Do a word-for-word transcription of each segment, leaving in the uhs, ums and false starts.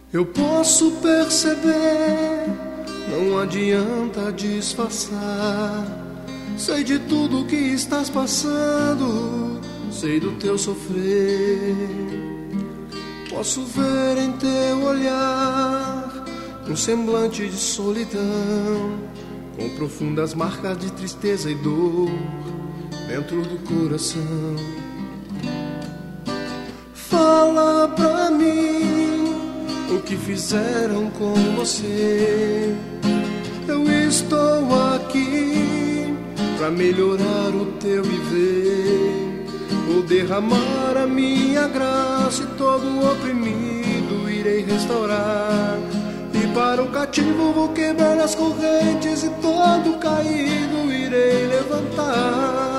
Eu posso perceber, não adianta disfarçar. Sei de tudo que estás passando, sei do teu sofrer. Posso ver em teu olhar um semblante de solidão, com profundas marcas de tristeza e dor dentro do coração. Fala pra mim o que fizeram com você. Eu estou aqui pra melhorar o teu viver. Vou derramar a minha graça e todo o oprimido irei restaurar. E para o cativo vou quebrar as correntes e todo caído irei levantar.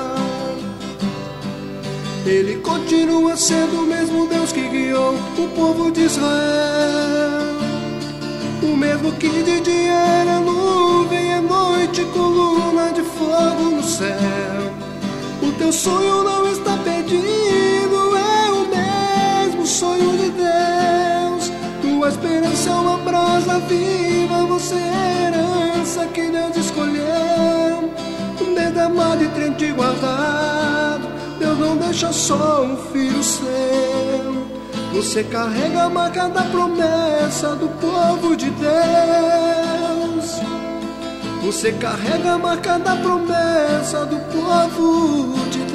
Ele continua sendo o mesmo Deus que guiou o povo de Israel, o mesmo que de dia era nuvem, à noite coluna de fogo no céu. O teu sonho não está perdido, é o mesmo sonho de Deus. Tua esperança é uma brasa viva, você é a herança que Deus escolheu. Desde amado e trente guardado, Deus não deixa só um filho seu. Você carrega a marca da promessa do povo de Deus. Você carrega a marca da promessa do povo de Deus.